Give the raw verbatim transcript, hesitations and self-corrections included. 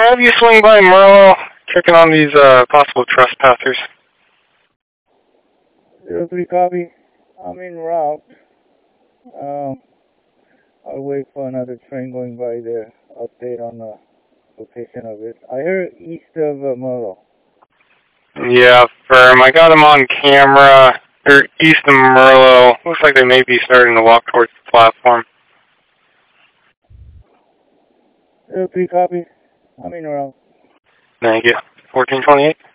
have you swing by Merlo, checking on these uh, possible trespassers? Zero three copy. I'm en route. Um, I'll wait for another train going by there. Update on the location of it. I heard east of uh, Merlo. Yeah, firm. I got them on camera. They're east of Merlo. Looks like they may be starting to walk towards the platform. Zero three copy. I'm en route. Thank you. fourteen twenty-eight.